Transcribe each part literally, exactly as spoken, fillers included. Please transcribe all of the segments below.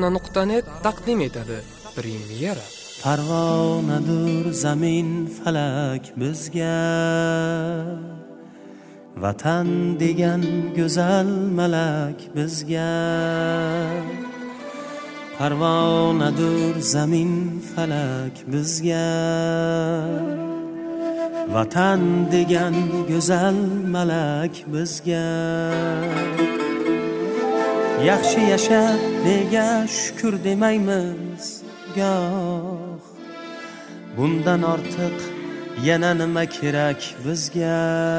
tarona nuqta net taqdim etadi. Premyera. Parvonadur zamin falak bizga, vatan degan go'zal malak bizga. Parvonadur zamin falak bizga, vatan degan go'zal malak bizga. Yaxshi yashab nega shukr demaymiz goh, bundan ortiq yana nima kerak bizga?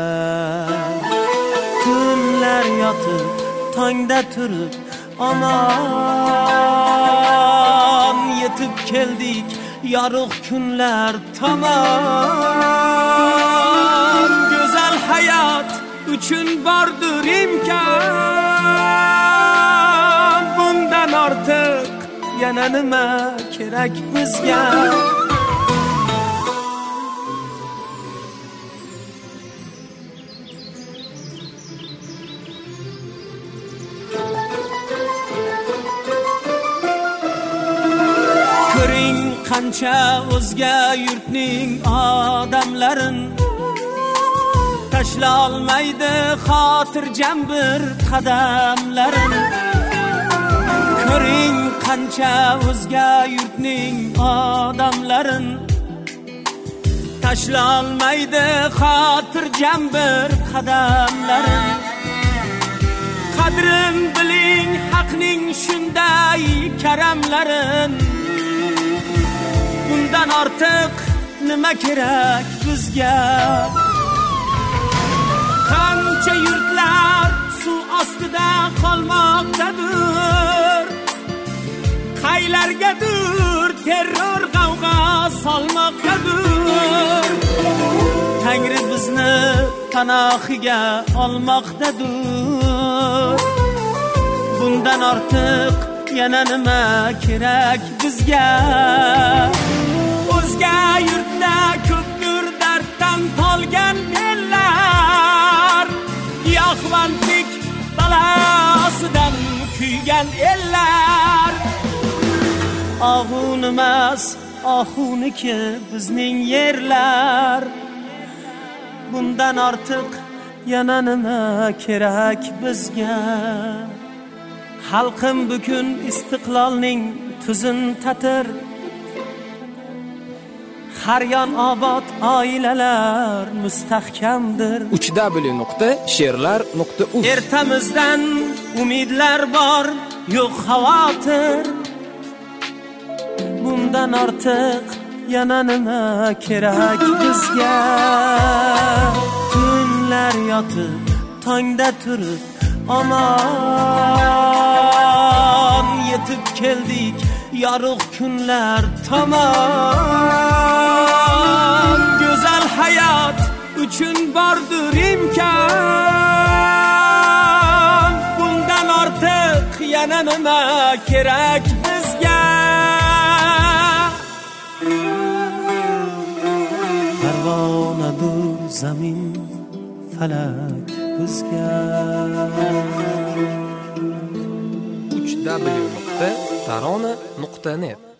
Tunlar yotib tongda turib aman yetib keldik yorug' kunlar tomon. Go'zal hayot uchun bordir imkon, bundan ortiq yana nima kerak bizga? Ko'ring qancha o'zga yurtning odamlarin, tashla olmaydi xotirjam bir qadamlarin. Ko'ring qancha o'zga yurtning odamlarin, tashla olmaydi xotirjam bir qadamlarin. Qadrin biling haqning shunday karamlarin, bundan ortiq nima kerak bizga? Qancha yurtlar suv ostida qolmoqdadir, qaylargadir terror g'avg'o solmoqdadir. Tangri bizni panohiga olmoqdadir, bundan ortiq yana nima kerak bizga? O'zga yurtda ko'pdir darddan tolgan ellar, giyohvandlik balosidan kuygan ellar. Og'un emas ohuniki bizning yerlar, bundan ortiq yana nima kerak bizga? Xalqim bugun istiqlolning tuzin tatir, har yon obod oilalar mustahkamdir. uch w nuqta she'rlar nuqta uz. Ertamizdan umidlar bor, yo'q xavotir, bundan ortiq yana nima kerak bizga? Tunlar yotib tongda turib aman yetib keldik yorug' kunlar tomon. Go'zal hayot uchun bordir imkon, bundan ortiq yana nima kerak bizga? Parvonadur zamin falak bizga. uch w nuqta tarona nuqta net